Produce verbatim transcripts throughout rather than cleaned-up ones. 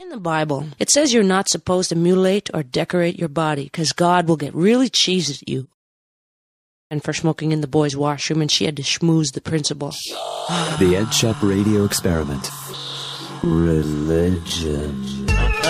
In the Bible, it says you're not supposed to mutilate or decorate your body because God will get really cheesed at you. And for smoking in the boys' washroom, and she had to schmooze the principal. The Ed Shep Radio Experiment. Religion.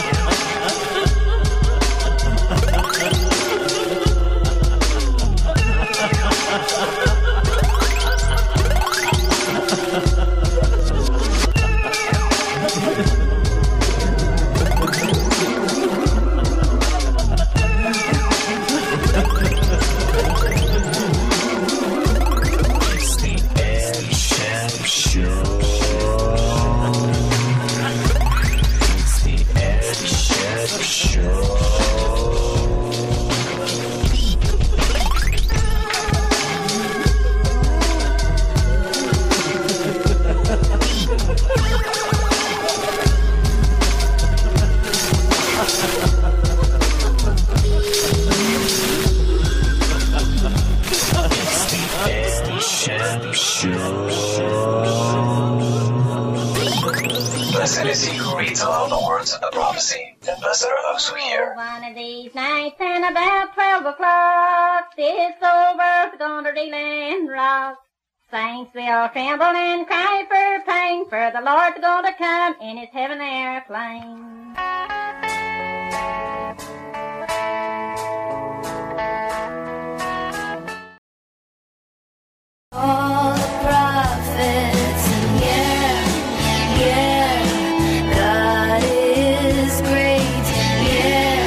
Blessed is he who reads aloud the words of the prophecy, and blessed are those who hear. One of these nights and about twelve o'clock, this old world's gonna reel and rock. Saints will tremble and cry for pain, for the Lord's gonna come in his heaven airplane. All the prophets, and yeah, yeah, God is great, yeah,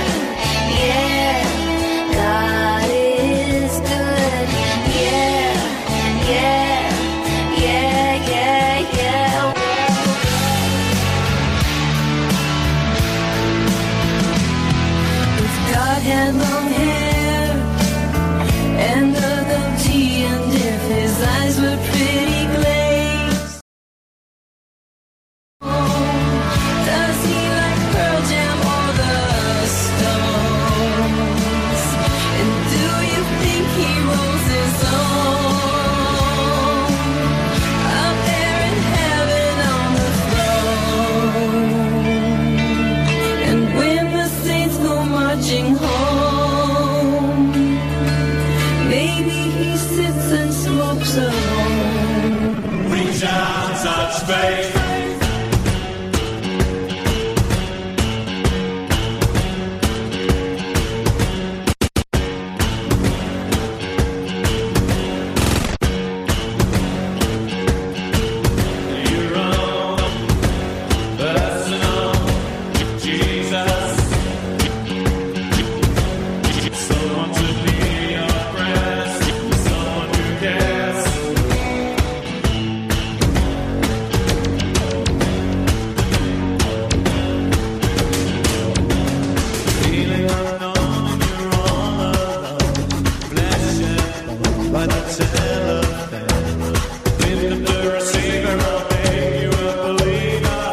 yeah, God is good, yeah, yeah, yeah, yeah, yeah. If God had long hair and a goatee, and if his eyes were pretty glazed, does he like Pearl Jam or the Stones? And do you think he rolls his own up there in heaven on the throne? And when the saints go marching home, maybe he sits and smokes alone. Reach out, touch faith. You run, personal, Jesus. Someone to be your friend, someone who cares. Feeling unknown, you're all alone. Bless you by the telephone. Lift up the receiver, I'll make you a believer.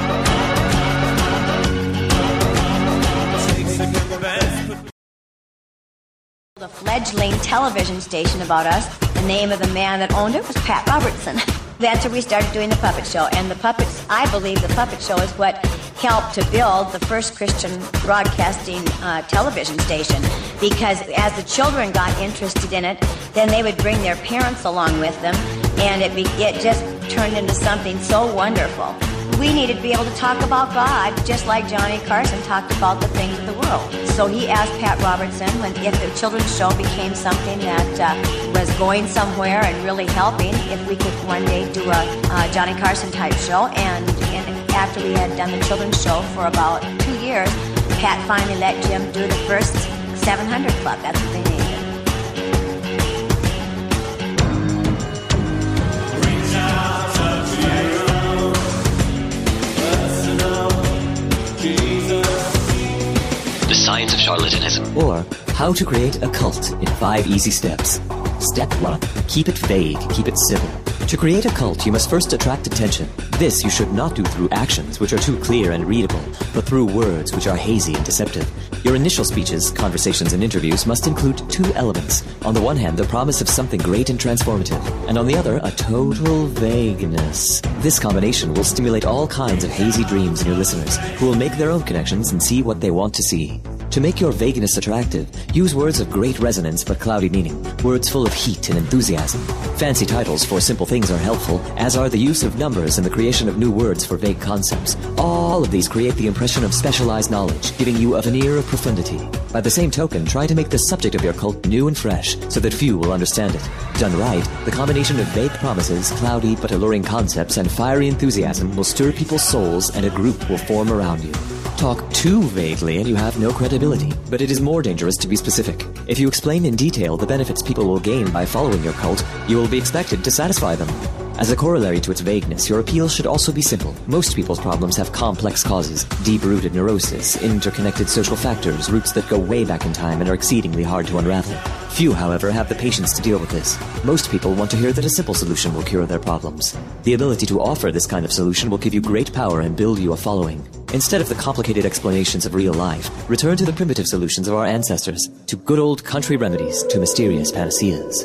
Take second best. A fledgling television station about us. The name of the man that owned it was Pat Robertson. That's where we started doing the puppet show. And the puppets, I believe the puppet show is what helped to build the first Christian broadcasting uh, television station. Because as the children got interested in it, then they would bring their parents along with them. And it, be, it just turned into something so wonderful. We needed to be able to talk about God just like Johnny Carson talked about the things of the world. So he asked Pat Robertson when if the children's show became something that uh, was going somewhere and really helping, if we could one day do a uh, Johnny Carson type show. And, and after we had done the children's show for about two years, Pat finally let Jim do the first seven hundred Club. That's what they named it. Reach out, touch you. The Science of Charlatanism. Or How to Create a Cult in Five Easy Steps. Step one, keep it vague, keep it civil. To create a cult, you must first attract attention. This you should not do through actions, which are too clear and readable, but through words, which are hazy and deceptive. Your initial speeches, conversations, and interviews must include two elements. On the one hand, the promise of something great and transformative, and on the other, a total vagueness. This combination will stimulate all kinds of hazy dreams in your listeners, who will make their own connections and see what they want to see. To make your vagueness attractive, use words of great resonance but cloudy meaning, words full of heat and enthusiasm. Fancy titles for simple things are helpful, as are the use of numbers and the creation of new words for vague concepts. All of these create the impression of specialized knowledge, giving you a veneer of profundity. By the same token, try to make the subject of your cult new and fresh, so that few will understand it. Done right, the combination of vague promises, cloudy but alluring concepts, and fiery enthusiasm will stir people's souls, and a group will form around you. Talk too vaguely and you have no credibility, but it is more dangerous to be specific. If you explain in detail the benefits people will gain by following your cult, you will be expected to satisfy them. As a corollary to its vagueness, your appeal should also be simple. Most people's problems have complex causes, deep-rooted neurosis, interconnected social factors, roots that go way back in time and are exceedingly hard to unravel. Few, however, have the patience to deal with this. Most people want to hear that a simple solution will cure their problems. The ability to offer this kind of solution will give you great power and build you a following. Instead of the complicated explanations of real life, return to the primitive solutions of our ancestors, to good old country remedies, to mysterious panaceas.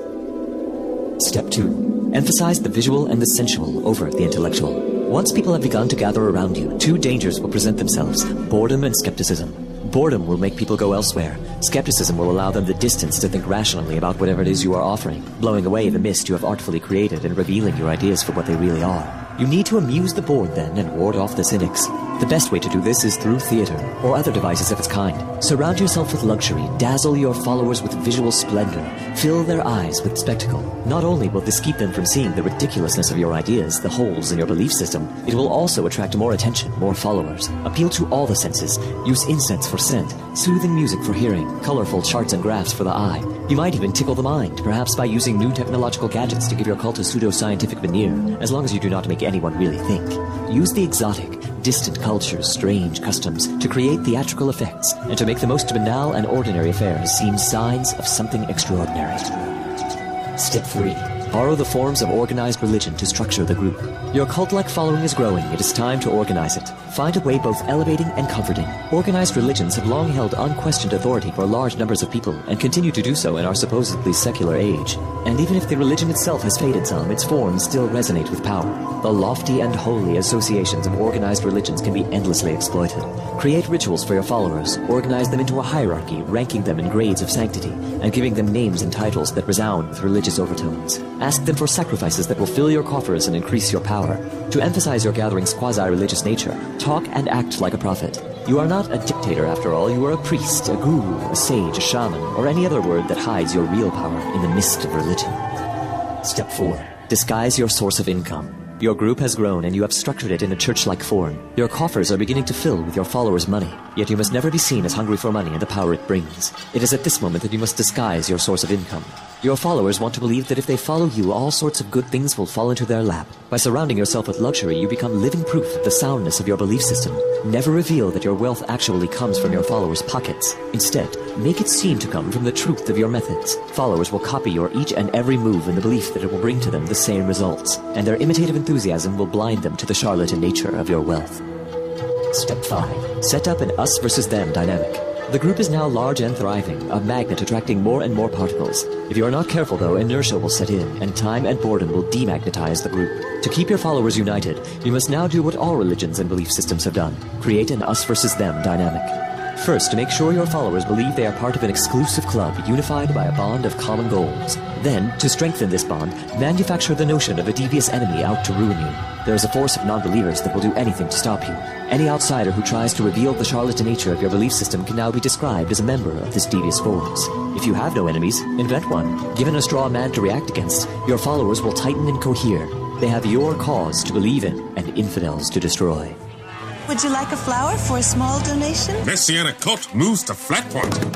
Step two. Emphasize the visual and the sensual over the intellectual. Once people have begun to gather around you, two dangers will present themselves: boredom and skepticism. Boredom will make people go elsewhere. Skepticism will allow them the distance to think rationally about whatever it is you are offering, blowing away the mist you have artfully created and revealing your ideas for what they really are. You need to amuse the bored then and ward off the cynics. The best way to do this is through theater or other devices of its kind. Surround yourself with luxury, dazzle your followers with visual splendor, fill their eyes with spectacle. Not only will this keep them from seeing the ridiculousness of your ideas, the holes in your belief system, it will also attract more attention, more followers. Appeal to all the senses. Use incense for scent, soothing music for hearing, colorful charts and graphs for the eye. You might even tickle the mind, perhaps by using new technological gadgets to give your cult a pseudo-scientific veneer, as long as you do not make anyone really think. Use the exotic, distant cultures, strange customs, to create theatrical effects, and to make the most banal and ordinary affairs seem signs of something extraordinary. Step three. Borrow the forms of organized religion to structure the group. Your cult-like following is growing. It is time to organize it. Find a way both elevating and comforting. Organized religions have long held unquestioned authority for large numbers of people and continue to do so in our supposedly secular age. And even if the religion itself has faded some, its forms still resonate with power. The lofty and holy associations of organized religions can be endlessly exploited. Create rituals for your followers, organize them into a hierarchy, ranking them in grades of sanctity, and giving them names and titles that resound with religious overtones. Ask them for sacrifices that will fill your coffers and increase your power. To emphasize your gathering's quasi-religious nature, talk and act like a prophet. You are not a dictator, after all. You are a priest, a guru, a sage, a shaman, or any other word that hides your real power in the mist of religion. Step four. Disguise your source of income. Your group has grown and you have structured it in a church-like form. Your coffers are beginning to fill with your followers' money, yet you must never be seen as hungry for money and the power it brings. It is at this moment that you must disguise your source of income. Your followers want to believe that if they follow you, all sorts of good things will fall into their lap. By surrounding yourself with luxury, you become living proof of the soundness of your belief system. Never reveal that your wealth actually comes from your followers' pockets. Instead, make it seem to come from the truth of your methods. Followers will copy your each and every move in the belief that it will bring to them the same results, and their imitative enthusiasm will blind them to the charlatan nature of your wealth. Step five. Set up an us versus them dynamic. The group is now large and thriving, a magnet attracting more and more particles. If you are not careful, though, inertia will set in, and time and boredom will demagnetize the group. To keep your followers united, you must now do what all religions and belief systems have done: create an us versus them dynamic. First, to make sure your followers believe they are part of an exclusive club unified by a bond of common goals. Then, to strengthen this bond, manufacture the notion of a devious enemy out to ruin you. There is a force of non-believers that will do anything to stop you. Any outsider who tries to reveal the charlatan nature of your belief system can now be described as a member of this devious force. If you have no enemies, invent one. Given a straw man to react against, your followers will tighten and cohere. They have your cause to believe in and infidels to destroy. Would you like a flower for a small donation? Messianic cult moves to Flat Point.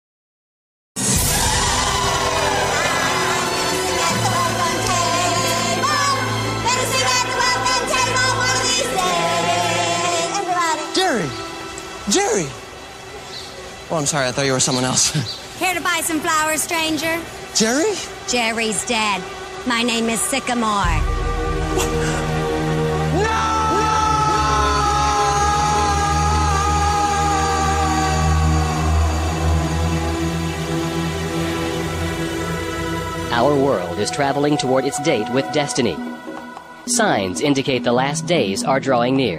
Jerry! Jerry! Oh, I'm sorry. I thought you were someone else. Care to buy some flowers, stranger? Jerry? Jerry's dead. My name is Sycamore. Our world is traveling toward its date with destiny. Signs indicate the last days are drawing near.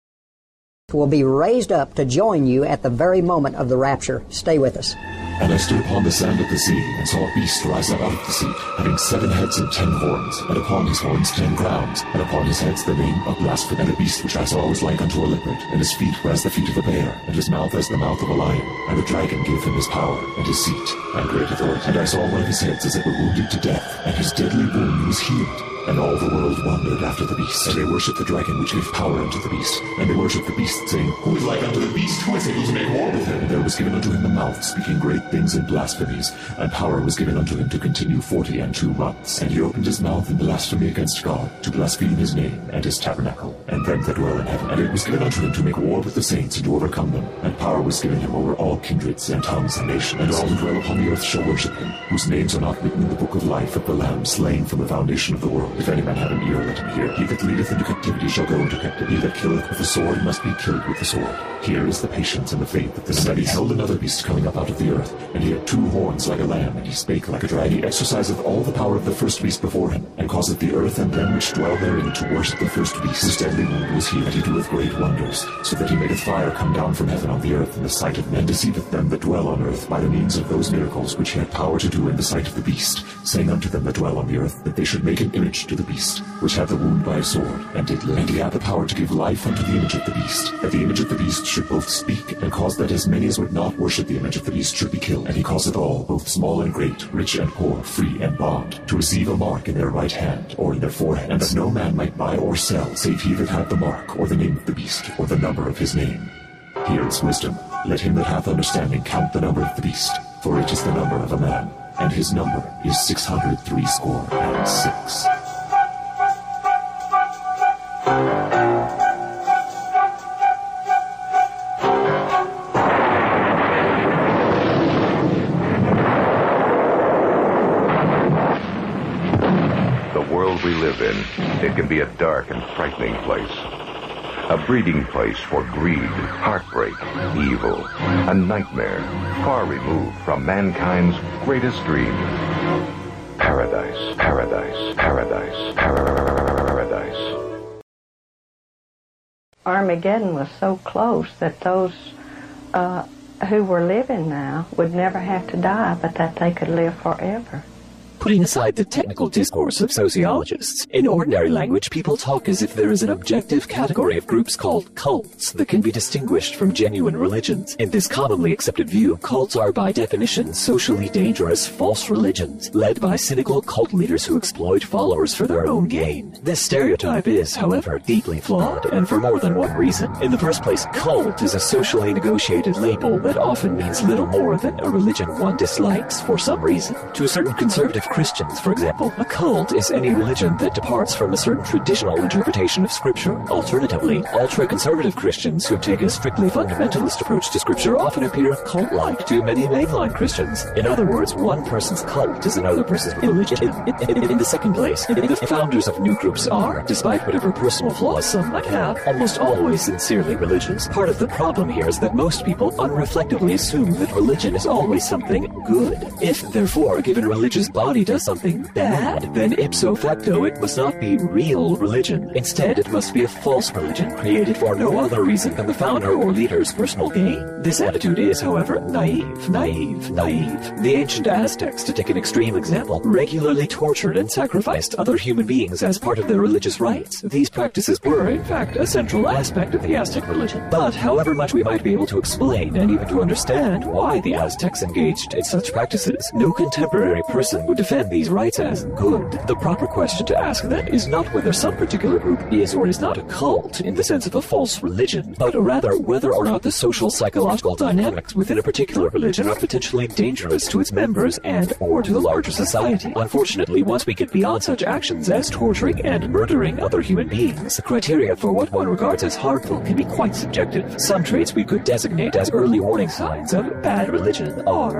Will be raised up to join you at the very moment of the rapture. Stay with us. And I stood upon the sand of the sea, and saw a beast rise up out of the sea, having seven heads and ten horns, and upon his horns ten crowns, and upon his heads the name of Blasphemy. And the beast which I saw was like unto a leopard, and his feet were as the feet of a bear, and his mouth as the mouth of a lion. And the dragon gave him his power, and his seat, and great authority. And I saw one of his heads as it were wounded to death, and his deadly wound was healed. And all the world wondered after the beast, and they worshipped the dragon which gave power unto the beast. And they worshipped the beast, saying, Who is like unto the beast? Who is able to make war with him? And there was given unto him a mouth, speaking great things and blasphemies, and power was given unto him to continue forty and two months. And he opened his mouth in blasphemy against God, to blaspheme his name, and his tabernacle, and them that dwell in heaven. And it was given unto him to make war with the saints, and to overcome them. And power was given him over all kindreds, and tongues, and nations. And all who dwell upon the earth shall worship him, whose names are not written in the book of life of the Lamb slain from the foundation of the world. If any man have an ear, let him hear. He that leadeth into captivity shall go into captivity. He that killeth with the sword must be killed with the sword. Here is the patience and the faith of the saints. And he beheld another beast coming up out of the earth, and he had two horns like a lamb, and he spake like a dragon. He exerciseth all the power of the first beast before him, and causeth the earth and them which dwell therein to worship the first beast, whose deadly wound was healed. And he doeth great wonders, so that he maketh fire come down from heaven on the earth in the sight of men, deceiveth them that dwell on earth by the means of those miracles which he had power to do in the sight of the beast, saying unto them that dwell on the earth that they should make an image to the beast, which had the wound by a sword, and did live. And he had the power to give life unto the image of the beast, that the image of the beast should both speak, and cause that as many as would not worship the image of the beast should be killed. And he causeth all, both small and great, rich and poor, free and bond, to receive a mark in their right hand, or in their forehead, and that no man might buy or sell, save he that had the mark, or the name of the beast, or the number of his name. Here is wisdom. Let him that hath understanding count the number of the beast, for it is the number of a man, and his number is six hundred threescore and six. We live in, it can be a dark and frightening place. A breeding place for greed, heartbreak, evil, a nightmare far removed from mankind's greatest dream. Paradise, paradise, paradise, paradise. Armageddon was so close that those uh, who were living now would never have to die, but that they could live forever. Putting aside the technical discourse of sociologists, in ordinary language people talk as if there is an objective category of groups called cults that can be distinguished from genuine religions. In this commonly accepted view, cults are by definition socially dangerous false religions, led by cynical cult leaders who exploit followers for their own gain. This stereotype is, however, deeply flawed, and for more than one reason. In the first place, cult is a socially negotiated label that often means little more than a religion one dislikes for some reason. To a certain conservative Christians, for example, a cult is any religion that departs from a certain traditional interpretation of Scripture. Alternatively, ultra-conservative Christians who take a strictly fundamentalist approach to Scripture often appear cult-like to many mainline Christians. In other words, one person's cult is another person's religion. In, in, in the second place, the founders of new groups are, despite whatever personal flaws some might have, almost always sincerely religious. Part of the problem here is that most people unreflectively assume that religion is always something good. If, therefore, a given religious body does something bad, then ipso facto it must not be real religion. Instead, it must be a false religion created for no other reason than the founder or leader's personal gain. This attitude is, however, naive, naive, naive. The ancient Aztecs, to take an extreme example, regularly tortured and sacrificed other human beings as part of their religious rites. These practices were, in fact, a central aspect of the Aztec religion. But however much we might be able to explain and even to understand why the Aztecs engaged in such practices, no contemporary person would defend these rites as good. The proper question to ask then is not whether some particular group is or is not a cult in the sense of a false religion, but rather whether or not the social psychological dynamics within a particular religion are potentially dangerous to its members and or to the larger society. Unfortunately, once we get beyond such actions as torturing and murdering other human beings, the criteria for what one regards as harmful can be quite subjective. Some traits we could designate as early warning signs of bad religion are one.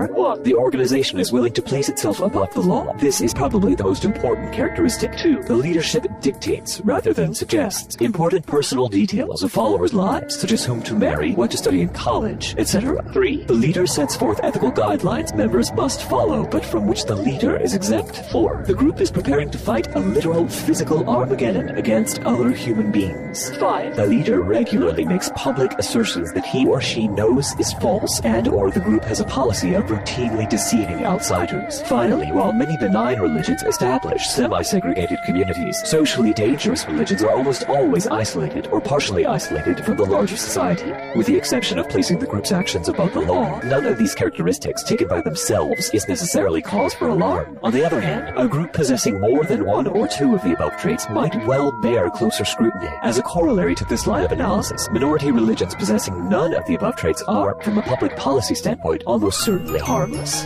The organization is willing to place itself above the law. This is probably the most important characteristic. Two, the leadership dictates rather than suggests important personal details of followers' lives, such as whom to marry, what to study in college, et cetera. Three, the leader sets forth ethical guidelines members must follow, but from which the leader is exempt. Four, the group is preparing to fight a literal physical Armageddon against other human beings. Five, the leader regularly makes public assertions that he or she knows is false, and or the group has a policy of routinely deceiving outsiders. Finally, while many benign religions establish semi-segregated communities, socially dangerous religions are almost always isolated or partially isolated from the larger society. With the exception of placing the group's actions above the law, none of these characteristics taken by themselves is necessarily cause for alarm. On the other hand, a group possessing more than one or two of the above traits might well bear closer scrutiny. As a corollary to this line of analysis, minority religions possessing none of the above traits are, from a public policy standpoint, almost certainly harmless.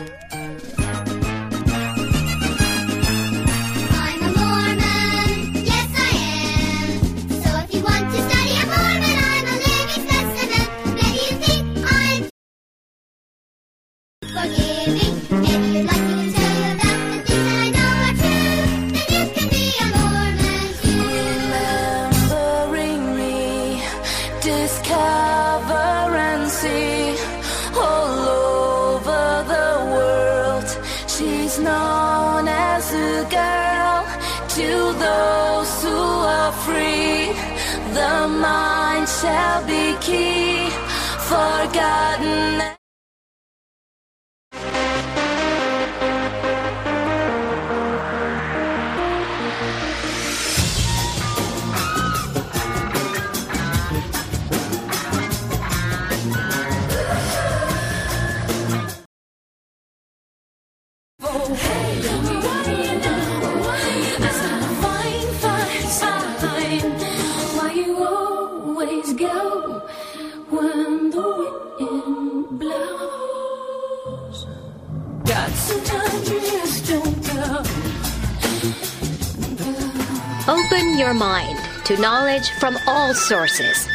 The mind shall be key, forgotten. Open your mind to knowledge from all sources.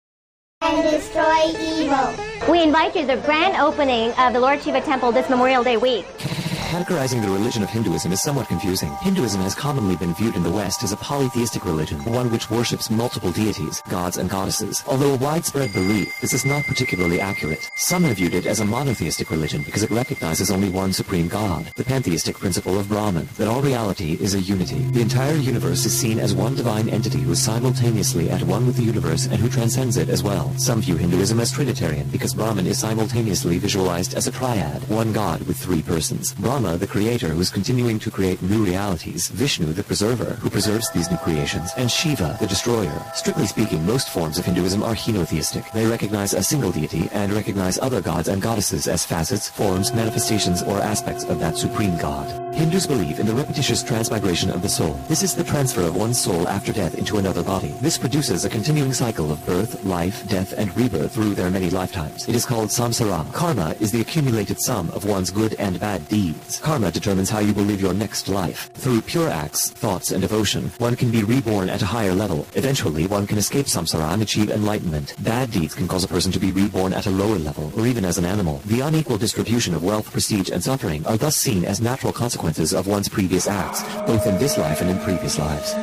And destroy evil. We invite you to the grand opening of the Lord Shiva Temple this Memorial Day week. Categorizing the religion of Hinduism is somewhat confusing. Hinduism has commonly been viewed in the West as a polytheistic religion, one which worships multiple deities, gods and goddesses. Although a widespread belief, this is not particularly accurate. Some have viewed it as a monotheistic religion because it recognizes only one supreme god, the pantheistic principle of Brahman, that all reality is a unity. The entire universe is seen as one divine entity who is simultaneously at one with the universe and who transcends it as well. Some view Hinduism as Trinitarian because Brahman is simultaneously visualized as a triad, one god with three persons. Brahman, the creator who is continuing to create new realities, Vishnu, the preserver, who preserves these new creations, and Shiva, the destroyer. Strictly speaking, most forms of Hinduism are henotheistic. They recognize a single deity and recognize other gods and goddesses as facets, forms, manifestations, or aspects of that supreme god. Hindus believe in the repetitious transmigration of the soul. This is the transfer of one's soul after death into another body. This produces a continuing cycle of birth, life, death, and rebirth through their many lifetimes. It is called samsara. Karma is the accumulated sum of one's good and bad deeds. Karma determines how you will live your next life. Through pure acts, thoughts, and devotion, one can be reborn at a higher level. Eventually, one can escape samsara and achieve enlightenment. Bad deeds can cause a person to be reborn at a lower level, or even as an animal. The unequal distribution of wealth, prestige, and suffering are thus seen as natural consequences of one's previous acts, both in this life and in previous lives.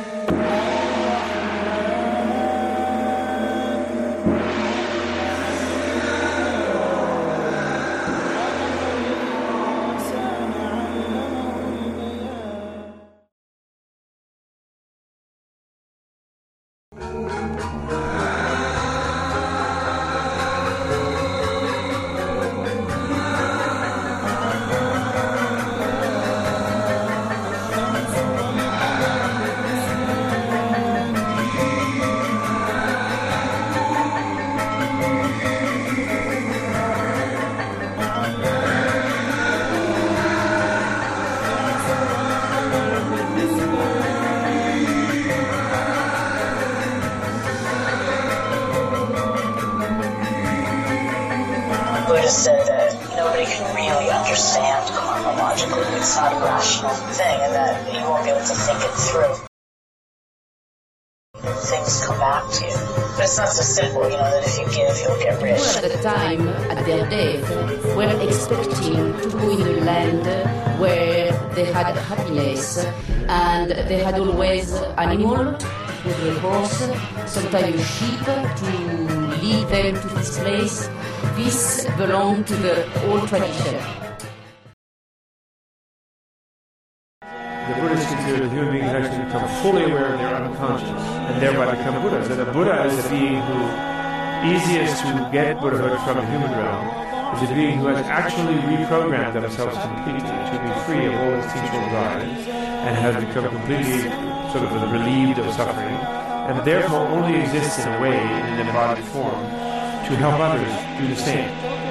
Buddha said that nobody can really understand karma logically. It's not a rational thing, and that you won't be able to think it through. Things come back to you. But it's not so simple, you know, that if you give, you'll get rich. At the time, at their death, were expecting to go in a land where they had happiness, and they had always animal, with a horse, sometimes a sheep, to lead them to this place. This belonged to the old tradition. The Buddhists consider that human beings actually become fully aware of their unconscious, and thereby become Buddhas. And the Buddha is the being who easiest to get Buddhahood from the human realm, is a being who has actually reprogrammed themselves completely to be free of all instinctual drives, and has become completely sort of relieved of suffering, and therefore only exists in a way, in an embodied form, to help others do the same.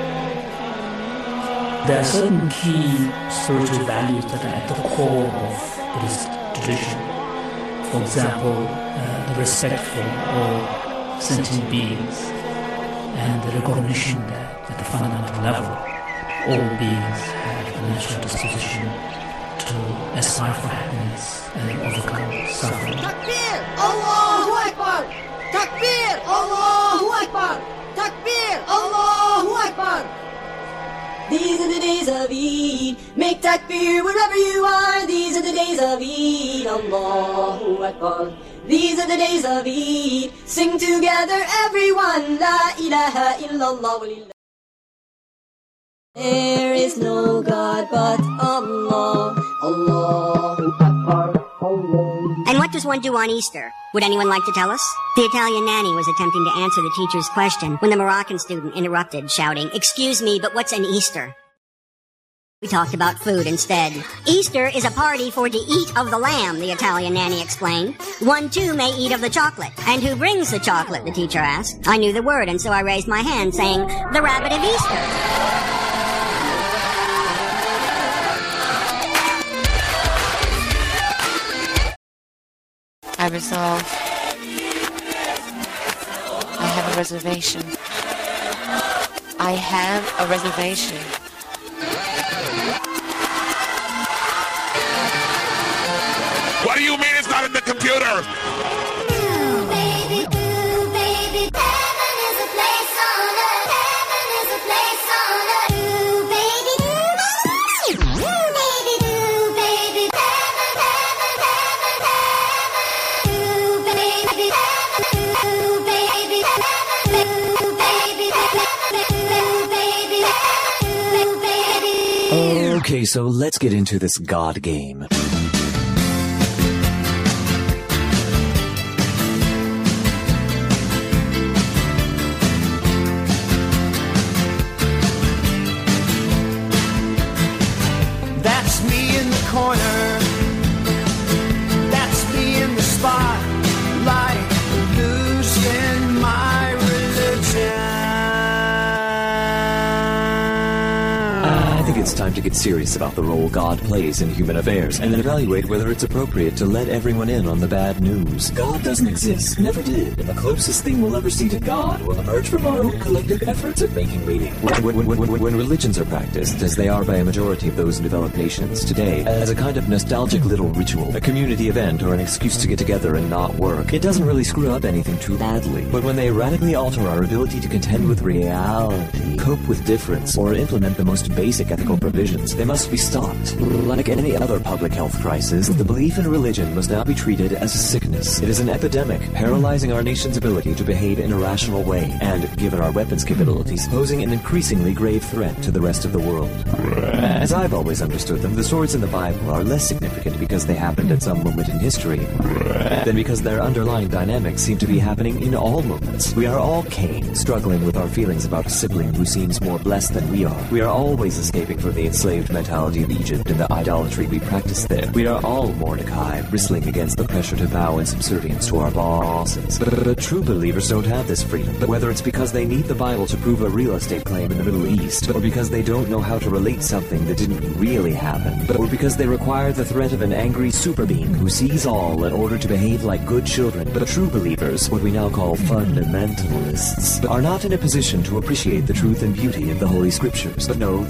There are certain key spiritual values that are at the core of Buddhist tradition. For example, uh, the respect for all sentient beings, and the recognition that at the fundamental level, all beings have a natural disposition to aspire for happiness and overcome suffering. Takbir! Allahu Akbar! Takbir! Allahu Akbar! Takbir! Allahu Akbar! These are the days of Eid. Make takbir wherever you are. These are the days of Eid. Allahu Akbar. These are the days of Eid. Sing together everyone. La ilaha illallah walillah. There is no God but Allah. Allahu Akbar. And what does one do on Easter? Would anyone like to tell us? The Italian nanny was attempting to answer the teacher's question when the Moroccan student interrupted, shouting, "Excuse me, but what's an Easter?" We talked about food instead. Easter is a party for to eat of the lamb, the Italian nanny explained. One too may eat of the chocolate. And who brings the chocolate, the teacher asked. I knew the word, and so I raised my hand, saying, "The rabbit of Easter." I resolve. I have a reservation. I have a reservation. What do you mean it's not in the computer? Okay, so let's get into this God game. That's me in the corner. That's me in the spotlight, losing my religion. I think it's time to get serious about the role God plays in human affairs, and then evaluate whether it's appropriate to let everyone in on the bad news. God doesn't exist, never did, and the closest thing we'll ever see to God will emerge from our own collective efforts at making meaning. When, when, when, when, when religions are practiced, as they are by a majority of those in developed nations today, as a kind of nostalgic little ritual, a community event, or an excuse to get together and not work, it doesn't really screw up anything too badly. But when they radically alter our ability to contend with reality, cope with difference, or implement the most basic ethical provisions, they must be stopped. Like any other public health crisis, the belief in religion must now be treated as a sickness. It is an epidemic, paralyzing our nation's ability to behave in a rational way, and, given our weapons capabilities, posing an increasingly grave threat to the rest of the world. As I've always understood them, the stories in the Bible are less significant because they happened at some moment in history than because their underlying dynamics seem to be happening in all moments. We are all Cain, struggling with our feelings about a sibling who seems more blessed than we are. We are always escaping from the enslaved mentality of Egypt and the idolatry we practice there. We are all Mordecai, bristling against the pressure to bow in subservience to our bosses. But, but, but true believers don't have this freedom. But whether it's because they need the Bible to prove a real estate claim in the Middle East, or because they don't know how to relate something that didn't really happen, but or because they require the threat of an angry super being who sees all in order to behave like good children. But true believers, what we now call fundamentalists, are not in a position to appreciate the truth and beauty of the Holy Scriptures, but know the multidimensional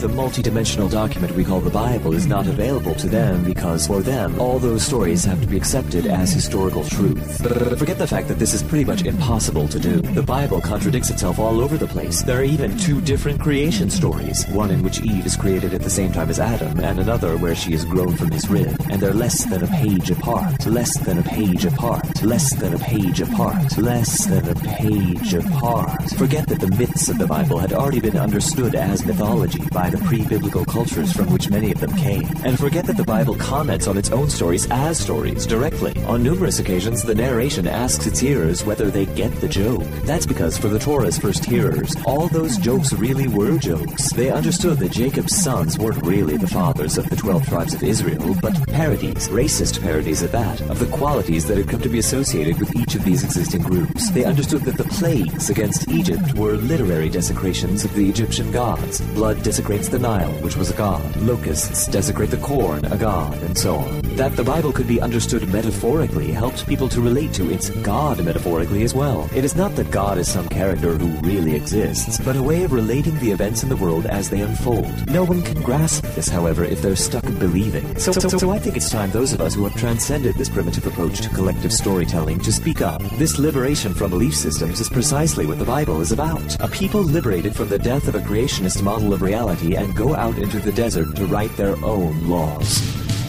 three-dimensional document we call the Bible is not available to them because, for them, all those stories have to be accepted as historical truth. But forget the fact that this is pretty much impossible to do. The Bible contradicts itself all over the place. There are even two different creation stories, one in which Eve is created at the same time as Adam, and another where she is grown from his rib, and they're less than a page apart, less than a page apart, less than a page apart, less than a page apart. Forget that the myths of the Bible had already been understood as mythology by the pre-biblical cultures from which many of them came, and forget that the Bible comments on its own stories as stories directly. On numerous occasions, the narration asks its hearers whether they get the joke. That's because for the Torah's first hearers, all those jokes really were jokes. They understood that Jacob's sons weren't really the fathers of the twelve tribes of Israel, but parodies, racist parodies at that, of the qualities that had come to be associated with each of these existing groups. They understood that the plagues against Egypt were literary desecrations of the Egyptian gods. Blood desecrates the Nile, which was a god. Locusts desecrate the corn, a god, and so on. That the Bible could be understood metaphorically helped people to relate to its God metaphorically as well. It is not that God is some character who really exists, but a way of relating the events in the world as they unfold. No one can grasp this, however, if they're stuck believing. So, so, so I think it's time those of us who have transcended this primitive approach to collective storytelling to speak up. This liberation from belief systems is precisely what the Bible is about. A people liberated from the death of a creationist model of reality and go out into the desert to write their own laws.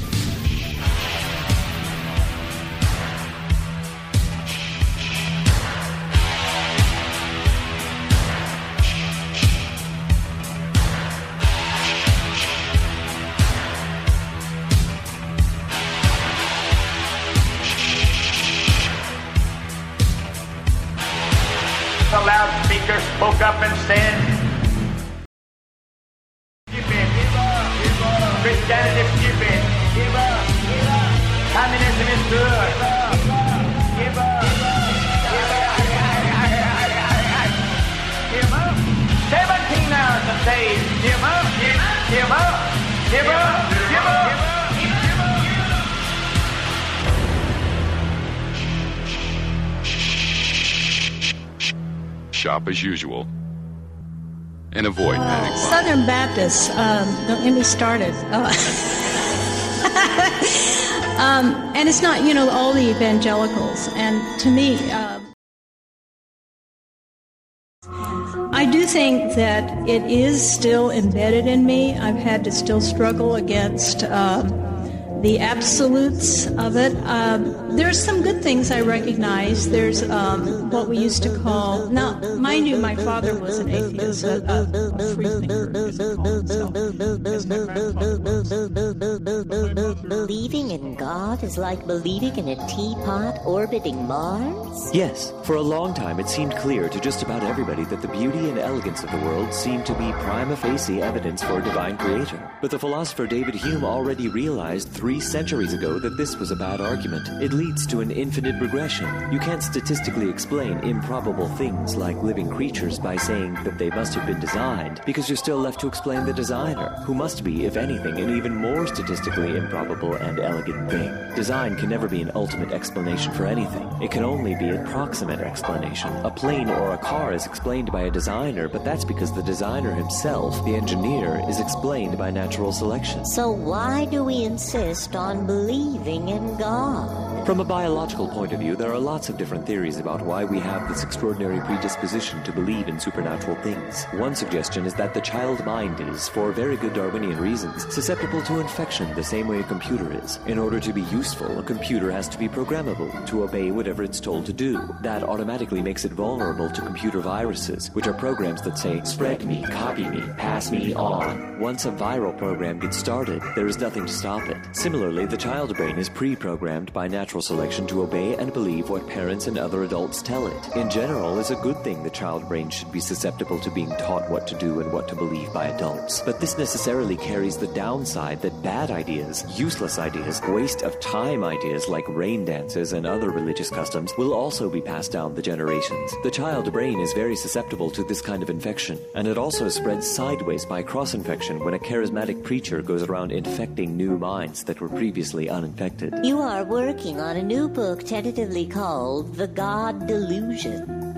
The loudspeaker spoke up and said, Christianity is stupid. Communism is good. Seventeen hours of days. Give up, give up, give up, give up. Shop as usual and avoid panic buying. Southern Baptists, um, don't get me started. Uh, um, and it's not, you know, all the evangelicals. And to me, uh, I do think that it is still embedded in me. I've had to still struggle against uh, the absolutes of it. Um, there's some good things I recognize. There's um, what we used to call, now, mind you, my father was an atheist, a, a, a free thinker, as he called himself, as my grandfather was. Believing in God is like believing in a teapot orbiting Mars? Yes, for a long time it seemed clear to just about everybody that the beauty and elegance of the world seemed to be prima facie evidence for a divine creator. But the philosopher David Hume already realized three centuries ago that this was a bad argument. It leads to an infinite regression. You can't statistically explain improbable things like living creatures by saying that they must have been designed, because you're still left to explain the designer, who must be, if anything, an even more statistically improbable and elegant thing. Design can never be an ultimate explanation for anything. It can only be a proximate explanation. A plane or a car is explained by a designer, but that's because the designer himself, the engineer, is explained by natural selection. So why do we insist on believing in God? From a biological point of view, there are lots of different theories about why we have this extraordinary predisposition to believe in supernatural things. One suggestion is that the child mind is, for very good Darwinian reasons, susceptible to infection the same way a computer is. In order to be useful, a computer has to be programmable to obey whatever it's told to do. That automatically makes it vulnerable to computer viruses, which are programs that say, spread me, copy me, pass me on. Once a viral program gets started, there is nothing to stop it. Similarly, the child brain is pre-programmed by natural selection to obey and believe what parents and other adults tell it. In general, it's a good thing the child brain should be susceptible to being taught what to do and what to believe by adults. But this necessarily carries the downside that bad ideas, useless ideas, waste of time ideas like rain dances and other religious customs will also be passed down the generations. The child brain is very susceptible to this kind of infection, and it also spreads sideways by cross-infection when a charismatic preacher goes around infecting new minds that were previously uninfected. You are working on a new book tentatively called The God Delusion.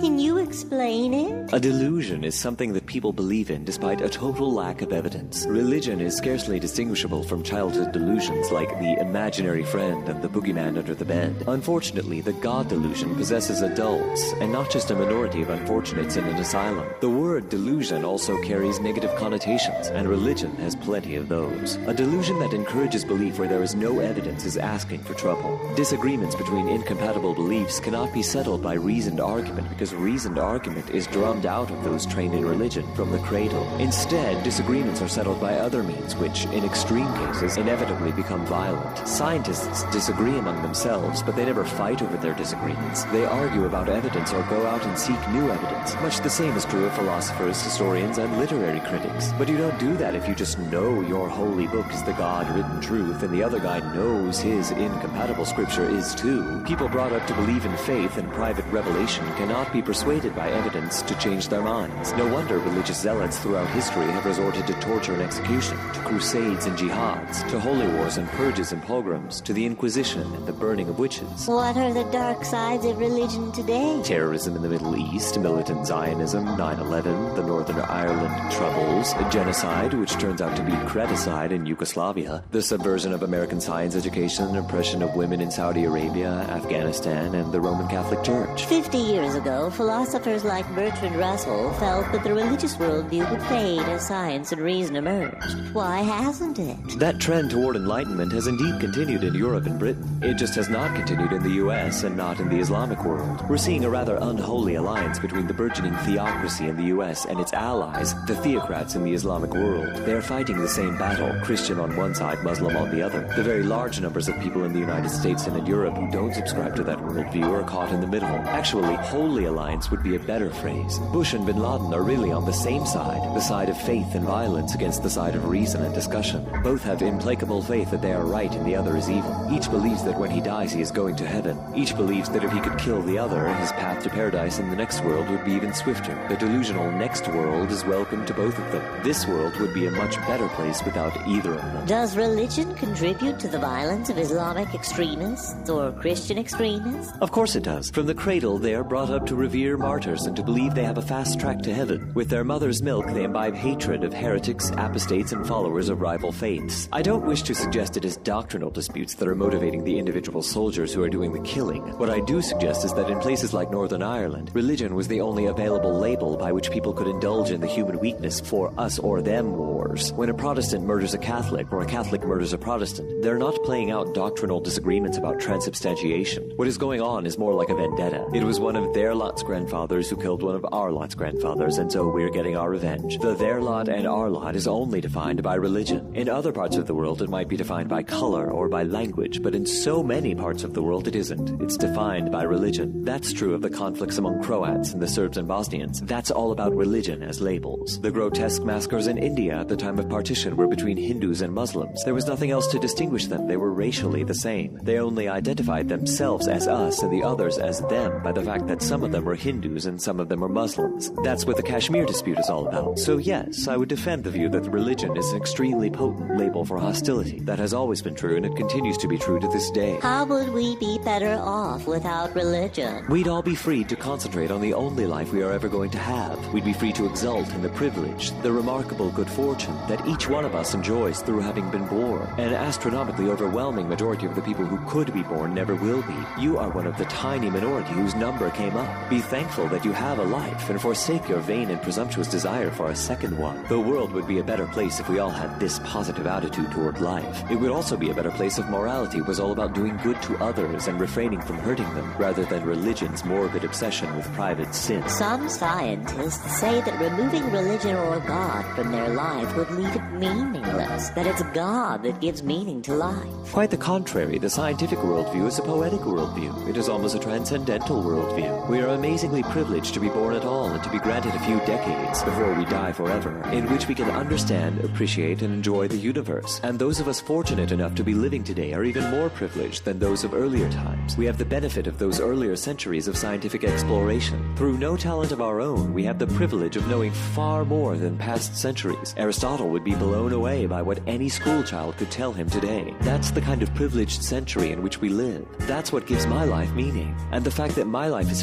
Can you explain it? A delusion is something that people believe in despite a total lack of evidence. Religion is scarcely distinguishable from childhood delusions like the imaginary friend and the boogeyman under the bed. Unfortunately, the God delusion possesses adults, and not just a minority of unfortunates in an asylum. The word delusion also carries negative connotations, and religion has plenty of those. A delusion that encourages belief where there is no evidence is asking for trouble. Disagreements between incompatible beliefs cannot be settled by reasoned argument because reasoned argument is drummed out of those trained in religion from the cradle. Instead, disagreements are settled by other means which, in extreme cases, inevitably become violent. Scientists disagree among themselves, but they never fight over their disagreements. They argue about evidence or go out and seek new evidence. Much the same is true of philosophers, historians, and literary critics. But you don't do that if you just know your holy book is the God-written truth and the other guy knows his incompatible scripture is too. People brought up to believe in faith and private revelation cannot be persuaded by evidence to change their minds. No wonder religious zealots throughout history have resorted to torture and execution, to crusades and jihads, to holy wars and purges and pogroms, to the Inquisition and the burning of witches. What are the dark sides of religion today? Terrorism in the Middle East, militant Zionism, nine eleven, the Northern Ireland Troubles, genocide, which turns out to be creticide in Yugoslavia, the subversion of American science education and oppression of women in Saudi Arabia, Afghanistan, and the Roman Catholic Church. Fifty years ago, philosophers like Bertrand Russell felt that the religious worldview would fade as science and reason emerged. Why hasn't it? That trend toward enlightenment has indeed continued in Europe and Britain. It just has not continued in the U S and not in the Islamic world. We're seeing a rather unholy alliance between the burgeoning theocracy in the U S and its allies, the theocrats in the Islamic world. They are fighting the same battle, Christian on one side, Muslim on the other. The very large numbers of people in the United States and in Europe who don't subscribe to that worldview are caught in the middle. Actually, holy alliance would be a better phrase. Bush and bin Laden are really on the same side, the side of faith and violence against the side of reason and discussion. Both have implacable faith that they are right and the other is evil. Each believes that when he dies he is going to heaven. Each believes that if he could kill the other, his path to paradise in the next world would be even swifter. The delusional next world is welcome to both of them. This world would be a much better place without either of them. Does religion contribute to the violence of Islamic extremists or Christian extremists? Of course it does. From the cradle, they are brought up to revere martyrs and to believe they have a fast track to heaven. With their mother's milk, they imbibe hatred of heretics, apostates, and followers of rival faiths. I don't wish to suggest it is doctrinal disputes that are motivating the individual soldiers who are doing the killing. What I do suggest is that in places like Northern Ireland, religion was the only available label by which people could indulge in the human weakness for us or them wars. When a Protestant murders a Catholic or a Catholic murders a Protestant, they're not playing out doctrinal disagreements about transubstantiation. What is going on is more like a vendetta. It was one of their lot's grandfathers who killed one of our lot's grandfathers, and so we're getting our revenge. The their lot and our lot is only defined by religion. In other parts of the world, it might be defined by color or by language, but in so many parts of the world, it isn't. It's defined by religion. That's true of the conflicts among Croats and the Serbs and Bosnians. That's all about religion as labels. The grotesque massacres in India at the time of partition were between Hindus and Muslims. There was nothing else to distinguish them. They were racially the same. They only identified themselves as us and the others as them by the fact that some of them were Hindus and some of them were Muslims. That's what the Kashmir dispute is all about. So yes, I would defend the view that religion is an extremely potent label for hostility. That has always been true and it continues to be true to this day. How would we be better off without religion? We'd all be free to concentrate on the only life we are ever going to have. We'd be free to exult in the privilege, the remarkable good fortune that each one of us enjoys through having been born. An astronomically overwhelming majority of the people who could be born never will be. You are one of the tiny minority whose number came up. Be thankful that you have a life and forsake your vain and presumptuous desire for a second one. The world would be a better place if we all had this positive attitude toward life. It would also be a better place if morality was all about doing good to others and refraining from hurting them, rather than religion's morbid obsession with private sin. Some scientists say that removing religion or God from their life would leave it meaningless, that it's God that gives meaning to life. Quite the contrary, the scientific worldview is a poetic worldview. It is almost a transcendental worldview. We are amazingly privileged to be born at all and to be granted a few decades before we die forever, in which we can understand, appreciate, and enjoy the universe. And those of us fortunate enough to be living today are even more privileged than those of earlier times. We have the benefit of those earlier centuries of scientific exploration. Through no talent of our own, we have the privilege of knowing far more than past centuries. Aristotle would be blown away by what any schoolchild could tell him today. That's the kind of privileged century in which we live. That's what gives my life meaning. And the fact that my life is finite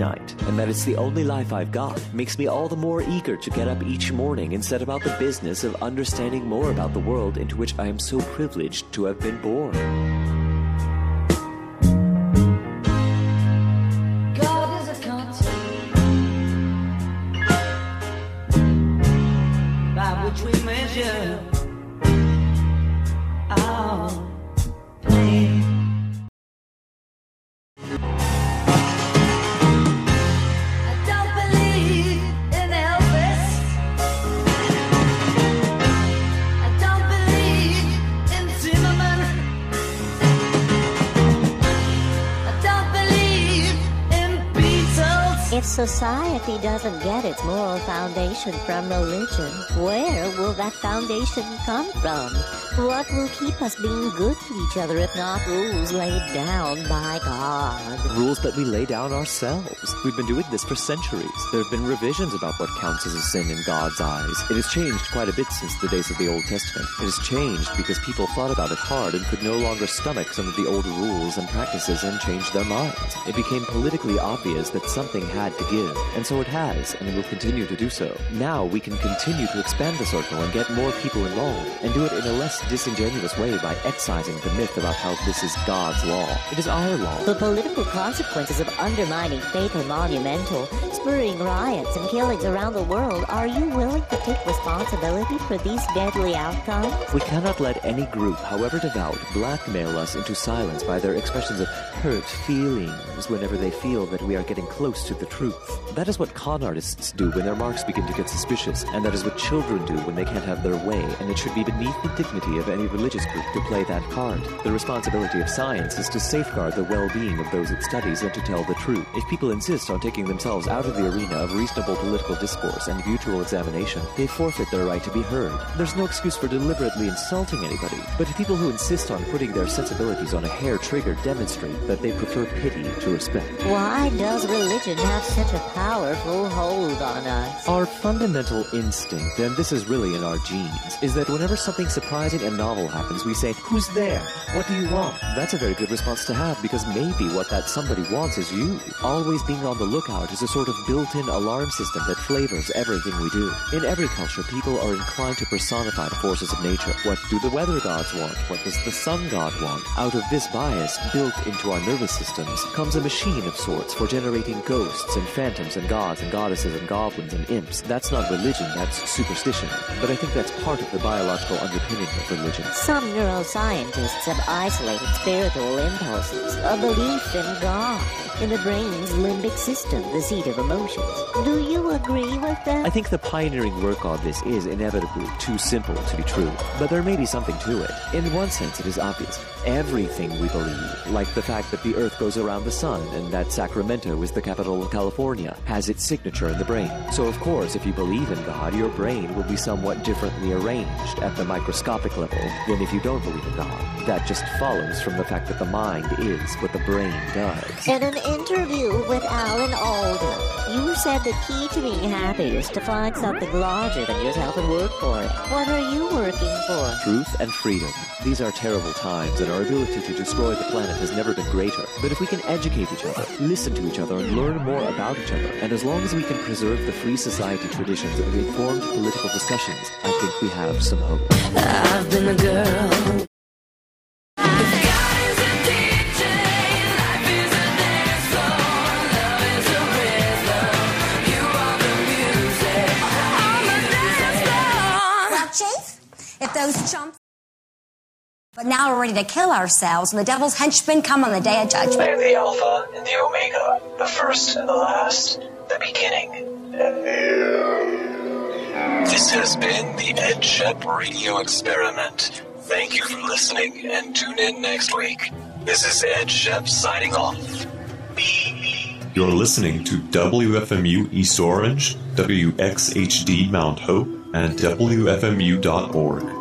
finite, and that it's the only life I've got makes me all the more eager to get up each morning and set about the business of understanding more about the world into which I am so privileged to have been born. God is a concept by which we measure our pain. I don't believe in Elvis. I don't believe in Zimmerman. I don't believe in Beatles. If society doesn't get its moral foundation from religion, where will that foundation come from? What will keep us being good to each other if not rules laid down by God? Rules that we lay down ourselves. We've been doing this for centuries. There have been revisions about what counts as a sin in God's eyes. It has changed quite a bit since the days of the Old Testament. It has changed because people thought about it hard and could no longer stomach some of the old rules and practices and changed their minds. It became politically obvious that something had to give, and so it has, and it will continue to do so. Now we can continue to expand the circle and get more people involved, and do it in a less disingenuous way by excising the myth about how this is God's law. It is our law. The political consequences of undermining faith are monumental, spurring riots and killings around the world. Are you willing to take responsibility for these deadly outcomes? We cannot let any group, however devout, blackmail us into silence by their expressions of hurt feelings whenever they feel that we are getting close to the truth. That is what con artists do when their marks begin to get suspicious, and that is what children do when they can't have their way, and it should be beneath the dignity of any religious group to play that card. The responsibility of science is to safeguard the well-being of those it studies and to tell the truth. If people insist on taking themselves out of the arena of reasonable political discourse and mutual examination, they forfeit their right to be heard. There's no excuse for deliberately insulting anybody, but people who insist on putting their sensibilities on a hair trigger demonstrate that they prefer pity to respect. Why does religion have such a powerful hold on us? Our fundamental instinct, and this is really in our genes, is that whenever something surprising and novel happens, we say, "Who's there? What do you want?" That's a very good response to have, because maybe what that somebody wants is you. Always being on the lookout is a sort of built-in alarm system that flavors everything we do. In every culture, people are inclined to personify the forces of nature. What do the weather gods want? What does the sun god want? Out of this bias, built into our nervous systems, comes a machine of sorts for generating ghosts and phantoms and gods and goddesses and goblins and imps. That's not religion, that's superstition. But I think that's part of the biological underpinning of religion. Some neuroscientists have isolated spiritual impulses, a belief in God, in the brain's limbic system, the seat of emotions. Do you agree with that? I think the pioneering work on this is inevitably too simple to be true, but there may be something to it. In one sense, it is obvious. Everything we believe, like the fact that the Earth goes around the sun and that Sacramento is the capital of California, has its signature in the brain. So of course, if you believe in God, your brain will be somewhat differently arranged at the microscopic level than if you don't believe in God. That just follows from the fact that the mind is what the brain does. In an interview with Alan Alda, you said the key to being happy is to find something larger than yourself and work for it. What are you working for? Truth and freedom. These are terrible times, and our ability to destroy the planet has never been greater. But if we can educate each other, listen to each other, and learn more about each other, and as long as we can preserve the free society traditions of informed political discussions, I think we have some hope. I've been a girl. If those chumps... But now we're ready to kill ourselves when the devil's henchmen come on the day of judgment. I am the Alpha and the Omega, the first and the last, the beginning and the end. This has been the EdShep Radio Experiment. Thank you for listening, and tune in next week. This is EdShep signing off. You're listening to W F M U East Orange, W X H D Mount Hope, and W F M U dot org.